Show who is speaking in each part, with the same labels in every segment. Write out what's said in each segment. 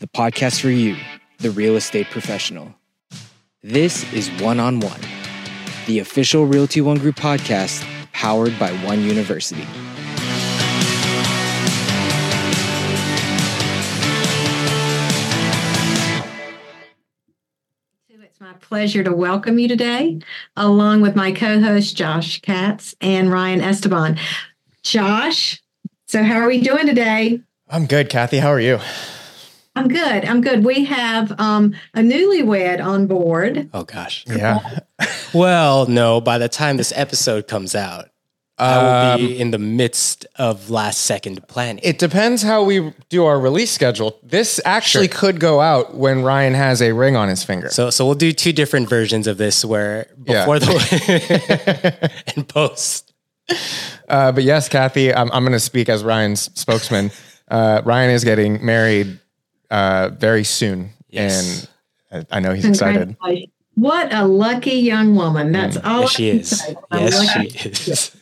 Speaker 1: the podcast for you, the real estate professional. This is One on One, the official Realty One Group podcast powered by One University.
Speaker 2: It's my pleasure to welcome you today, along with my co-host Josh Katz and Ryan Esteban. Josh, so how are we doing today?
Speaker 3: I'm good, Kathy. How are you?
Speaker 2: I'm good. We have a newlywed on board.
Speaker 4: Oh, gosh.
Speaker 3: Yeah.
Speaker 4: Well, no, by the time this episode comes out, I will be in the midst of last second planning.
Speaker 3: It depends how we do our release schedule. This actually could go out when Ryan has a ring on his finger.
Speaker 4: So we'll do two different versions of this where before the and post.
Speaker 3: But yes, Kathy, I'm going to speak as Ryan's spokesman. Ryan is getting married very soon.
Speaker 4: Yes.
Speaker 3: And I know he's excited.
Speaker 2: What a lucky young woman. That's all.
Speaker 4: Yes, she is. Yes, she is.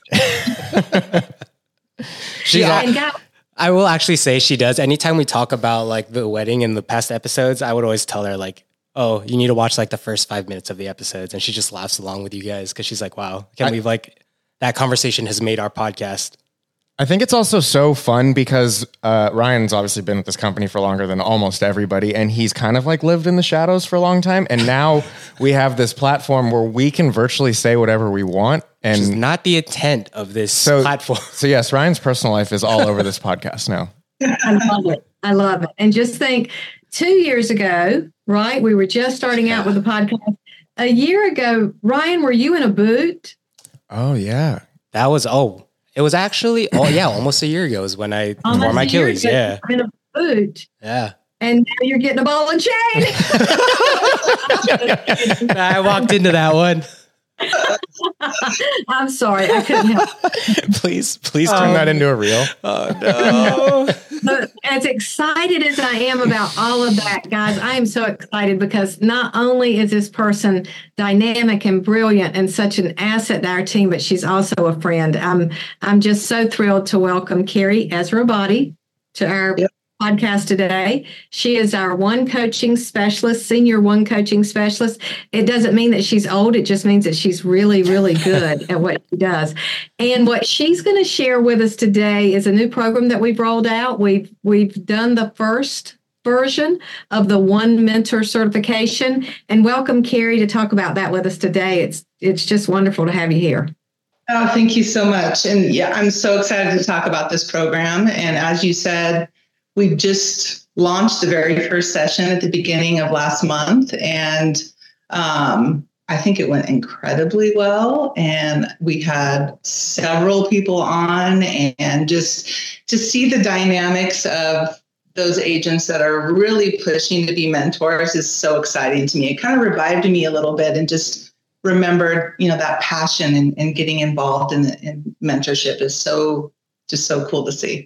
Speaker 4: I will actually say she does. Anytime we talk about like the wedding in the past episodes, I would always tell her like, oh, you need to watch like the first 5 minutes of the episodes. And she just laughs along with you guys because she's like, wow, I can't believe like that conversation has made our podcast.
Speaker 3: I think it's also so fun because Ryan's obviously been with this company for longer than almost everybody. And he's kind of like lived in the shadows for a long time. And now we have this platform where we can virtually say whatever we want. And
Speaker 4: which is not the intent of this platform.
Speaker 3: So yes, Ryan's personal life is all over this podcast now.
Speaker 2: I love it. And just think 2 years ago, right? We were just starting out with the podcast. A year ago, Ryan, were you in a boot?
Speaker 3: Oh, yeah.
Speaker 4: It was actually, almost a year ago is when I tore my Achilles. Yeah.
Speaker 2: In a boot.
Speaker 4: Yeah.
Speaker 2: And now you're getting a ball and chain.
Speaker 4: I walked into that one.
Speaker 2: I'm sorry. I couldn't help.
Speaker 3: Please turn that into a reel.
Speaker 4: Oh, no.
Speaker 2: But as excited as I am about all of that, guys, I am so excited because not only is this person dynamic and brilliant and such an asset to our team, but she's also a friend. I'm just so thrilled to welcome Carrie Ezra-Body to our podcast today. She is our senior one coaching specialist. It doesn't mean that she's old. It just means that she's really, really good at what she does. And what she's going to share with us today is a new program that we've rolled out. We've done the first version of the One Mentor certification, and welcome Carrie to talk about that with us today. It's just wonderful to have you here.
Speaker 5: Oh, thank you so much. And yeah, I'm so excited to talk about this program. And as you said, we've just launched the very first session at the beginning of last month, and I think it went incredibly well. And we had several people on, and just to see the dynamics of those agents that are really pushing to be mentors is so exciting to me. It kind of revived me a little bit and just remembered, that passion and getting involved in mentorship is so cool to see.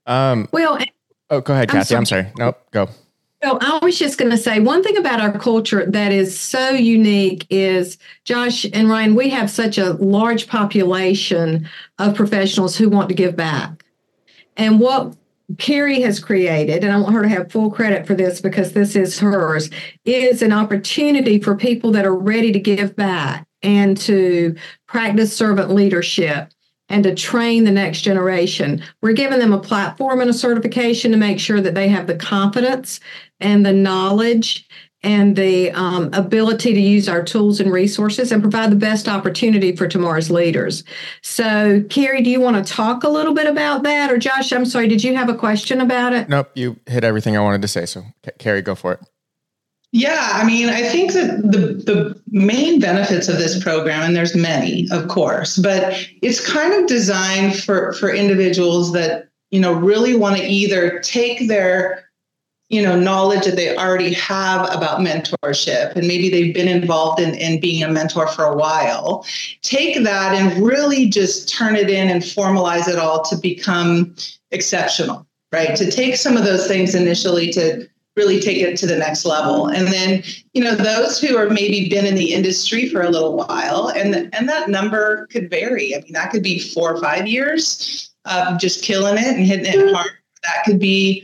Speaker 3: Oh, go ahead, Kathy. I'm sorry. Nope, go.
Speaker 2: So I was just going to say one thing about our culture that is so unique is, Josh and Ryan, we have such a large population of professionals who want to give back. And what Carrie has created, and I want her to have full credit for this because this is hers, is an opportunity for people that are ready to give back and to practice servant leadership and to train the next generation. We're giving them a platform and a certification to make sure that they have the confidence and the knowledge and the ability to use our tools and resources and provide the best opportunity for tomorrow's leaders. So, Carrie, do you want to talk a little bit about that? Or Josh, I'm sorry, did you have a question about it?
Speaker 3: Nope, you hit everything I wanted to say. So, Carrie, go for it.
Speaker 5: Yeah, I mean, I think that the main benefits of this program, and there's many, of course, but it's kind of designed for individuals that, really want to either take their, knowledge that they already have about mentorship, and maybe they've been involved in being a mentor for a while, take that and really just turn it in and formalize it all to become exceptional, right? To take some of those things initially to really take it to the next level. And then, those who are maybe been in the industry for a little while, and that number could vary. I mean, that could be 4 or 5 years of just killing it and hitting it hard. That could be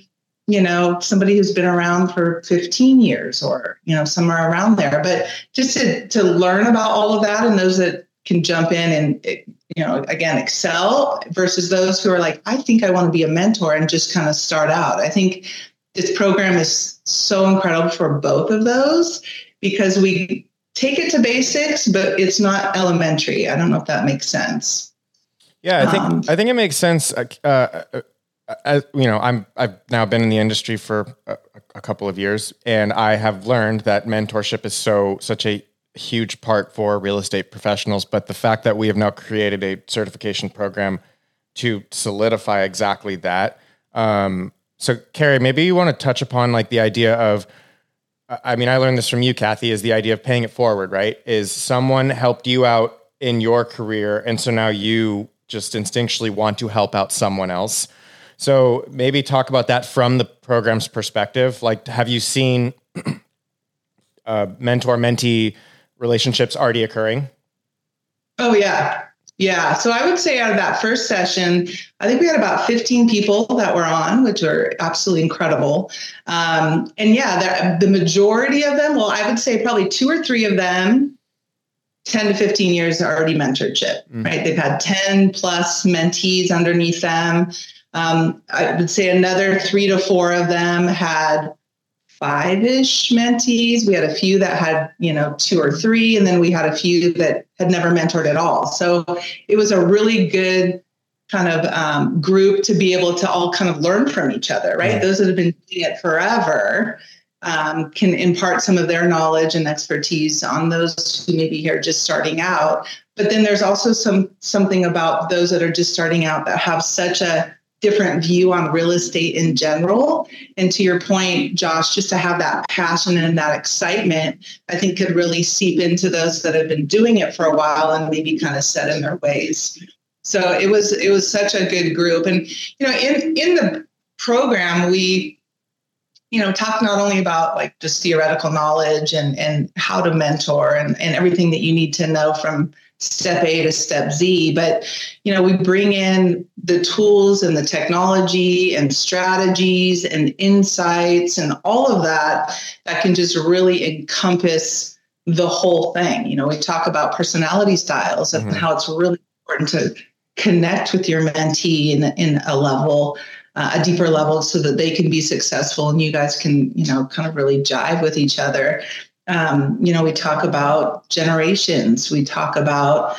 Speaker 5: somebody who's been around for 15 years or, somewhere around there. But just to learn about all of that, and those that can jump in and, again, excel versus those who are like, I think I want to be a mentor and just kind of start out. I think this program is so incredible for both of those because we take it to basics, but it's not elementary. I don't know if that makes sense.
Speaker 3: Yeah, I think it makes sense. I've now been in the industry for a couple of years, and I have learned that mentorship is such a huge part for real estate professionals. But the fact that we have now created a certification program to solidify exactly that. So Carrie, maybe you want to touch upon like the idea of, I learned this from you, Kathy, is the idea of paying it forward, right? Is someone helped you out in your career, and so now you just instinctually want to help out someone else. So maybe talk about that from the program's perspective. Like, have you seen mentor-mentee relationships already occurring?
Speaker 5: Oh, yeah. Yeah. So I would say out of that first session, I think we had about 15 people that were on, which are absolutely incredible. And yeah, the majority of them, well, I would say probably 2 or 3 of them, 10 to 15 years already mentorship, right? They've had 10 plus mentees underneath them. I would say another 3 to 4 of them had 5-ish mentees. We had a few that had, 2 or 3, and then we had a few that had never mentored at all. So it was a really good kind of group to be able to all kind of learn from each other, right? Those that have been doing it forever can impart some of their knowledge and expertise on those who maybe are just starting out. But then there's also something about those that are just starting out that have such a different view on real estate in general. And to your point, Josh, just to have that passion and that excitement, I think could really seep into those that have been doing it for a while and maybe kind of set in their ways. So it was such a good group. And, in the program, we, talk not only about like just theoretical knowledge and how to mentor and everything that you need to know from step A to step Z, but, we bring in the tools and the technology and strategies and insights and all of that can just really encompass the whole thing. We talk about personality styles and how it's really important to connect with your mentee in a level, a deeper level, so that they can be successful and you guys can, kind of really jive with each other. We talk about generations. We talk about,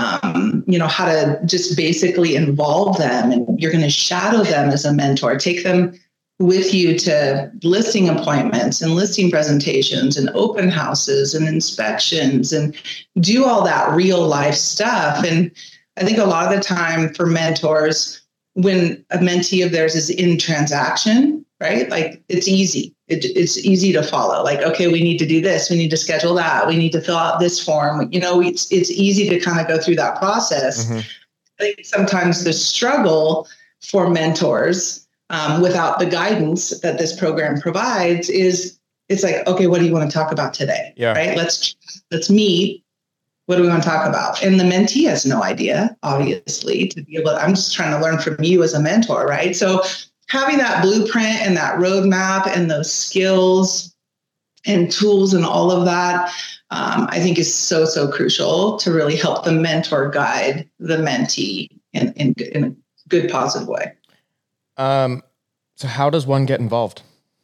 Speaker 5: how to just basically involve them, and you're going to shadow them as a mentor, take them with you to listing appointments and listing presentations and open houses and inspections and do all that real life stuff. And I think a lot of the time for mentors, when a mentee of theirs is in transaction, right? Like it's easy. It's easy to follow. Like, okay, we need to do this. We need to schedule that. We need to fill out this form. It's easy to kind of go through that process. I think sometimes the struggle for mentors without the guidance that this program provides is it's like, okay, what do you want to talk about today? Yeah. Right? Let's meet. What do we want to talk about? And the mentee has no idea, obviously, to be able to, I'm just trying to learn from you as a mentor, right? So having that blueprint and that roadmap and those skills and tools and all of that, I think is so, so crucial to really help the mentor guide the mentee in a good, positive way.
Speaker 3: So how does one get involved?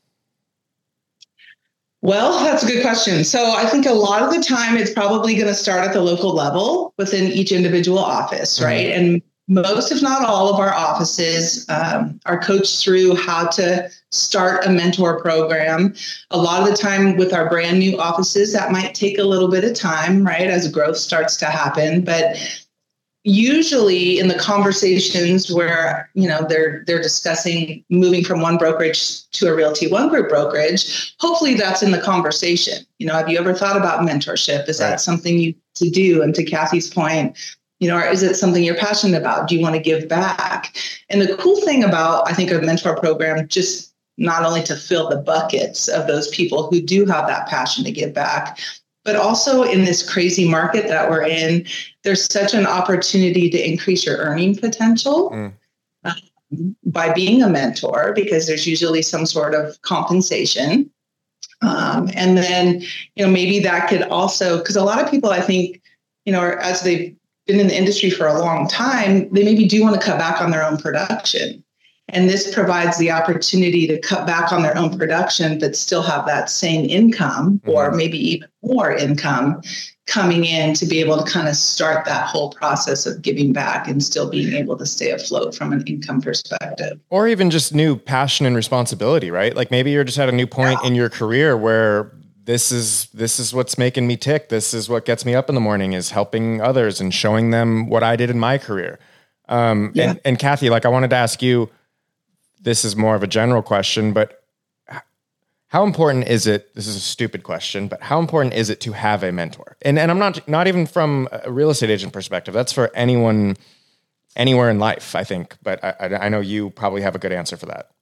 Speaker 5: Well, that's a good question. So I think a lot of the time it's probably going to start at the local level within each individual office, right? And most, if not all, of our offices are coached through how to start a mentor program. A lot of the time with our brand new offices, that might take a little bit of time, right, as growth starts to happen. But usually in the conversations where, they're discussing moving from one brokerage to a Realty One Group brokerage, hopefully that's in the conversation. Have you ever thought about mentorship? Is that something you to do? And to Kathy's point, or is it something you're passionate about? Do you want to give back? And the cool thing about, I think, a mentor program, just not only to fill the buckets of those people who do have that passion to give back, but also in this crazy market that we're in, there's such an opportunity to increase your earning potential. by being a mentor, because there's usually some sort of compensation. And then, maybe that could also, because a lot of people, I think, as they've been in the industry for a long time, they maybe do want to cut back on their own production. And this provides the opportunity to cut back on their own production, but still have that same income, or maybe even more income coming in to be able to kind of start that whole process of giving back and still being able to stay afloat from an income perspective.
Speaker 3: Or even just new passion and responsibility, right? Like maybe you're just at a new point in your career where this is what's making me tick. This is what gets me up in the morning, is helping others and showing them what I did in my career. And Kathy, like I wanted to ask you, this is more of a general question, but how important is it? This is a stupid question, but how important is it to have a mentor? And I'm not even from a real estate agent perspective. That's for anyone, anywhere in life, I think. But I know you probably have a good answer for that.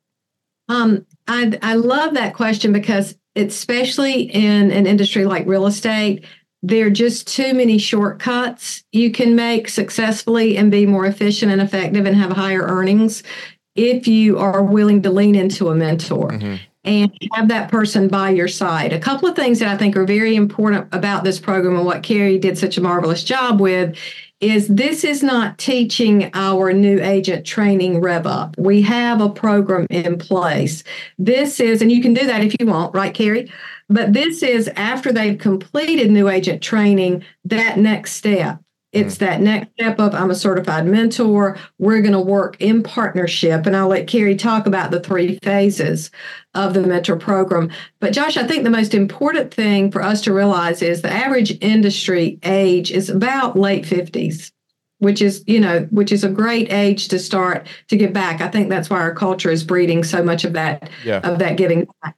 Speaker 2: I love that question, because especially in an industry like real estate, there are just too many shortcuts you can make successfully and be more efficient and effective and have higher earnings if you are willing to lean into a mentor and have that person by your side. A couple of things that I think are very important about this program, and what Carrie did such a marvelous job with, is this is not teaching our new agent training rev up. We have a program in place. This is, and you can do that if you want, right, Carrie? But this is after they've completed new agent training, that next step. It's that next step of, I'm a certified mentor. We're going to work in partnership. And I'll let Carrie talk about the 3 phases of the mentor program. But Josh, I think the most important thing for us to realize is the average industry age is about late 50s, which is a great age to start to give back. I think that's why our culture is breeding so much of that, of that giving back.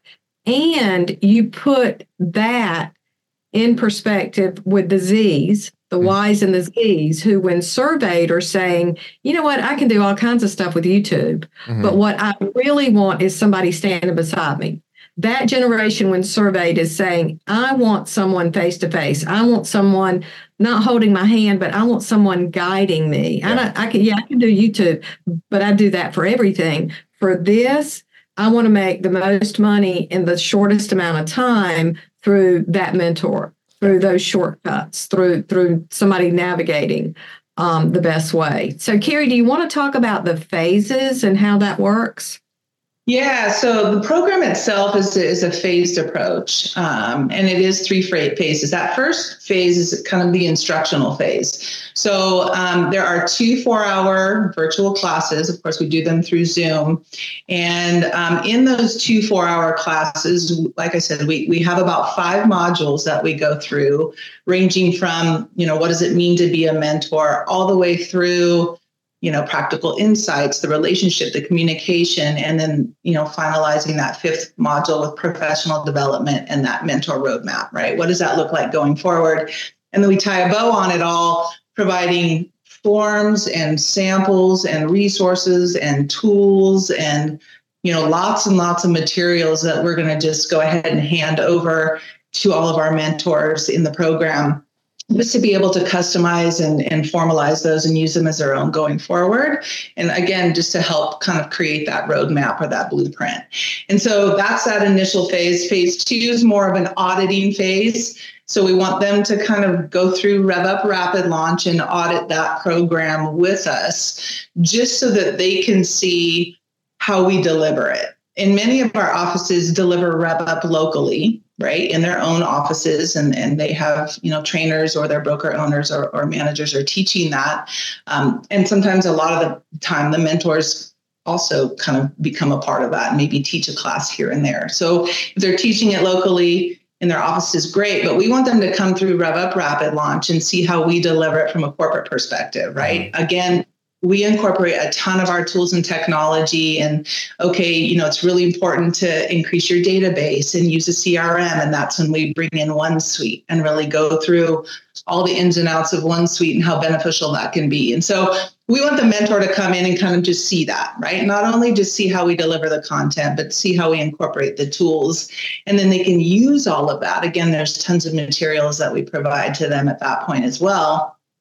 Speaker 2: And you put that in perspective with the Z's, the Y's and the Z's, who when surveyed are saying, you know what, I can do all kinds of stuff with YouTube, but what I really want is somebody standing beside me. That generation, when surveyed, is saying, I want someone face to face. I want someone not holding my hand, but I want someone guiding me. Yeah. I can do YouTube, but I do that for everything. For this, I want to make the most money in the shortest amount of time through that mentor, through those shortcuts, through somebody navigating the best way. So, Carrie, do you want to talk about the phases and how that works?
Speaker 5: Yeah, so the program itself is a phased approach, and it is 3 phases. That first phase is kind of the instructional phase. So there are 2 4-hour virtual classes. Of course, we do them through Zoom. And in those 2 4-hour classes, like I said, we have about 5 modules that we go through, ranging from, what does it mean to be a mentor, all the way through practical insights, the relationship, the communication, and then, finalizing that 5th module with professional development and that mentor roadmap, right? What does that look like going forward? And then we tie a bow on it all, providing forms and samples and resources and tools and, lots and lots of materials that we're going to just go ahead and hand over to all of our mentors in the program, just to be able to customize and formalize those and use them as their own going forward. And again, just to help kind of create that roadmap or that blueprint. And so that's that initial phase. Phase 2 is more of an auditing phase. So we want them to kind of go through Rev Up Rapid Launch and audit that program with us, just so that they can see how we deliver it. And many of our offices deliver Rev Up locally, right, in their own offices, and they have, trainers or their broker owners or managers are teaching that. And sometimes a lot of the time, the mentors also kind of become a part of that and maybe teach a class here and there. So if they're teaching it locally in their offices, great, but we want them to come through Rev Up Rapid Launch and see how we deliver it from a corporate perspective, right? Again, we incorporate a ton of our tools and technology, and it's really important to increase your database and use a CRM. And that's when we bring in OneSuite and really go through all the ins and outs of OneSuite and how beneficial that can be. And so we want the mentor to come in and kind of just see that, right? Not only just see how we deliver the content, but see how we incorporate the tools. And then they can use all of that. Again, there's tons of materials that we provide to them at that point as well.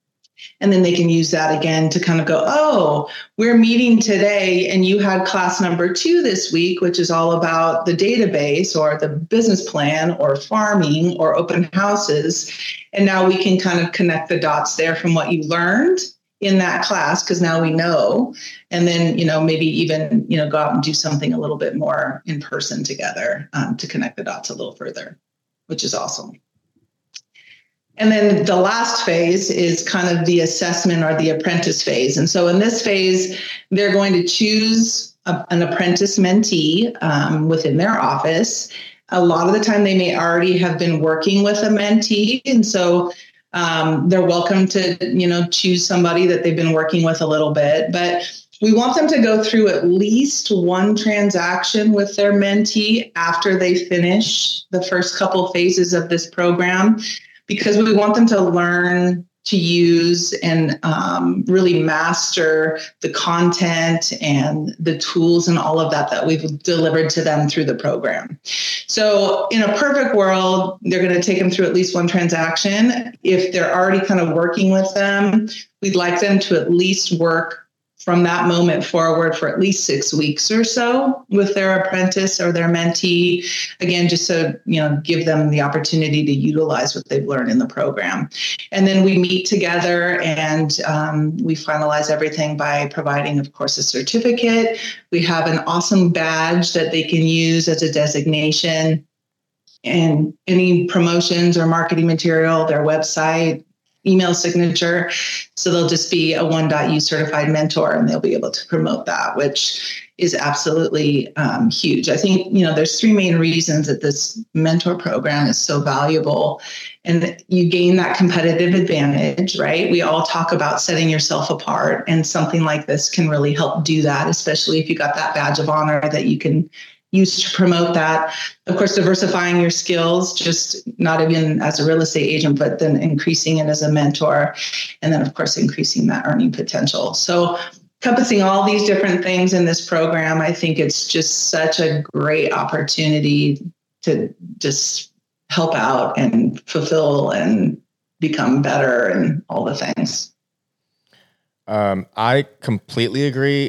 Speaker 5: And then they can use that again to kind of go, oh, we're meeting today and you had class number 2 this week, which is all about the database or the business plan or farming or open houses. And now we can kind of connect the dots there from what you learned in that class, because now we know. And then, maybe even, go out and do something a little bit more in person together to connect the dots a little further, which is awesome. And then the last phase is kind of the assessment or the apprentice phase. And so in this phase, they're going to choose an apprentice mentee within their office. A lot of the time they may already have been working with a mentee. And so they're welcome to, choose somebody that they've been working with a little bit. But we want them to go through at least one transaction with their mentee after they finish the first couple phases of this program, because we want them to learn to use and really master the content and the tools and all of that we've delivered to them through the program. So in a perfect world, they're going to take them through at least one transaction. If they're already kind of working with them, we'd like them to at least work from that moment forward for at least 6 weeks or so with their apprentice or their mentee, again, just so, give them the opportunity to utilize what they've learned in the program. And then we meet together and we finalize everything by providing, of course, a certificate. We have an awesome badge that they can use as a designation, and any promotions or marketing material, their website, email signature. So they'll just be a 1.U certified mentor, and they'll be able to promote that, which is absolutely huge. I think, there's 3 main reasons that this mentor program is so valuable, and you gain that competitive advantage, right? We all talk about setting yourself apart, and something like this can really help do that, especially if you got that badge of honor that you can use to promote that. Of course, diversifying your skills, just not even as a real estate agent, but then increasing it as a mentor. And then, of course, increasing that earning potential. So encompassing all these different things in this program, I think it's just such a great opportunity to just help out and fulfill and become better and all the things.
Speaker 3: I completely agree.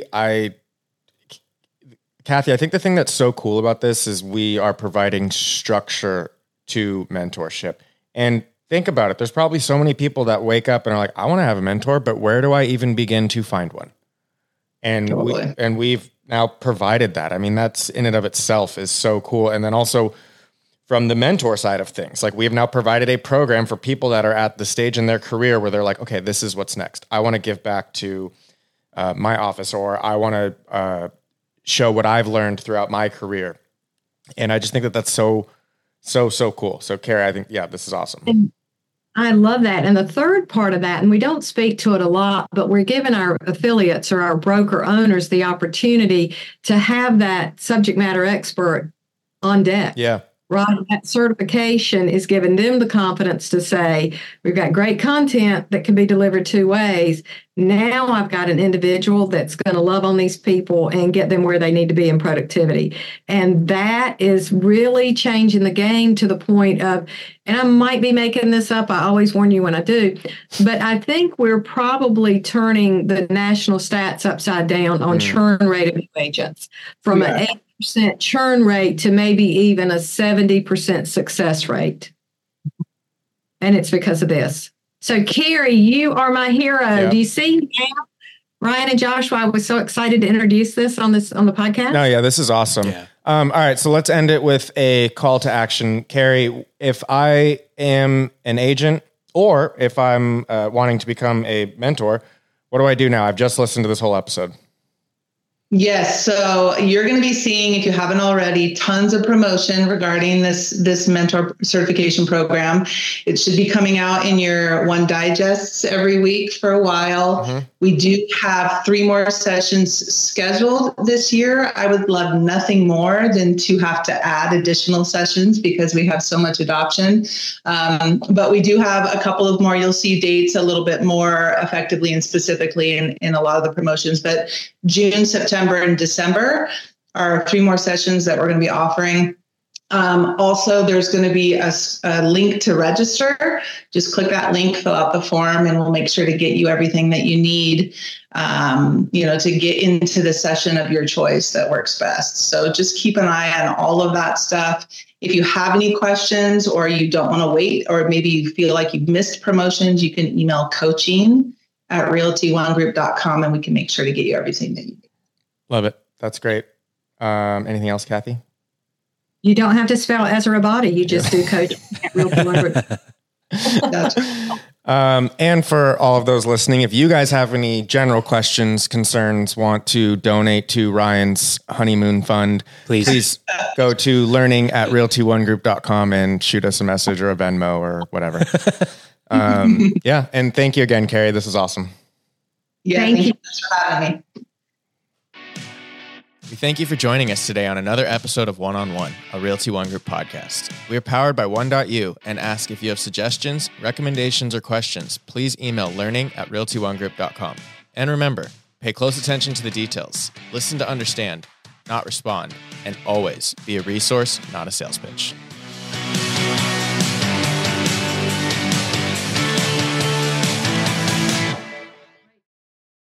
Speaker 3: Kathy, I think the thing that's so cool about this is we are providing structure to mentorship. And think about it. There's probably so many people that wake up and are like, I want to have a mentor, but where do I even begin to find one? And
Speaker 5: totally.
Speaker 3: we've now provided that. I mean, that's in and of itself is so cool. And then also from the mentor side of things, like we have now provided a program for people that are at the stage in their career where they're like, okay, this is what's next. I want to give back to my office, or I want to show what I've learned throughout my career. And I just think that that's so cool. So Carrie, I think, this is awesome.
Speaker 2: I love that. And the third part of that, and we don't speak to it a lot, but we're giving our affiliates or our broker owners the opportunity to have that subject matter expert on deck.
Speaker 3: Yeah.
Speaker 2: Right. That certification is giving them the confidence to say, we've got great content that can be delivered 2 ways. Now I've got an individual that's going to love on these people and get them where they need to be in productivity. And that is really changing the game to the point of, and I might be making this up, I always warn you when I do, but I think we're probably turning the national stats upside down on churn rate of new agents from an 8% churn rate to maybe even a 70% success rate. And it's because of this. So, Carrie, you are my hero.
Speaker 3: Yeah.
Speaker 2: Do you see now? Ryan and Joshua, I was so excited to introduce this on the podcast.
Speaker 3: No, yeah, this is awesome.
Speaker 4: Yeah.
Speaker 3: All right, so let's end it with a call to action. Carrie, if I am an agent or if I'm wanting to become a mentor, what do I do now? I've just listened to this whole episode.
Speaker 5: Yes. So you're going to be seeing, if you haven't already, tons of promotion regarding this mentor certification program. It should be coming out in your One Digests every week for a while. Mm-hmm. We do have 3 more sessions scheduled this year. I would love nothing more than to have to add additional sessions because we have so much adoption. But we do have a couple of more. You'll see dates a little bit more effectively and specifically in a lot of the promotions. But June, September, and December are 3 more sessions that we're going to be offering. Also, there's going to be a link to register. Just click that link, fill out the form, and we'll make sure to get you everything that you need, to get into the session of your choice that works best. So just keep an eye on all of that stuff. If you have any questions or you don't want to wait, or maybe you feel like you've missed promotions, you can email coaching@realty1group.com and we can make sure to get you everything that you need.
Speaker 3: Love it. That's great. Anything else, Kathy?
Speaker 2: You don't have to spell Ezra Body. You just do coaching at Realty One Group.
Speaker 3: And for all of those listening, if you guys have any general questions, concerns, want to donate to Ryan's honeymoon fund, please go to learning@realty1group.com and shoot us a message or a Venmo or whatever. Yeah. And thank you again, Carrie. This is awesome.
Speaker 5: Yeah. Thank you for having me.
Speaker 3: We thank you for joining us today on another episode of One on One, a Realty One Group podcast. We are powered by One.U and ask if you have suggestions, recommendations, or questions, please email learning@realty1group.com. And remember, pay close attention to the details, listen to understand, not respond, and always be a resource, not a sales pitch.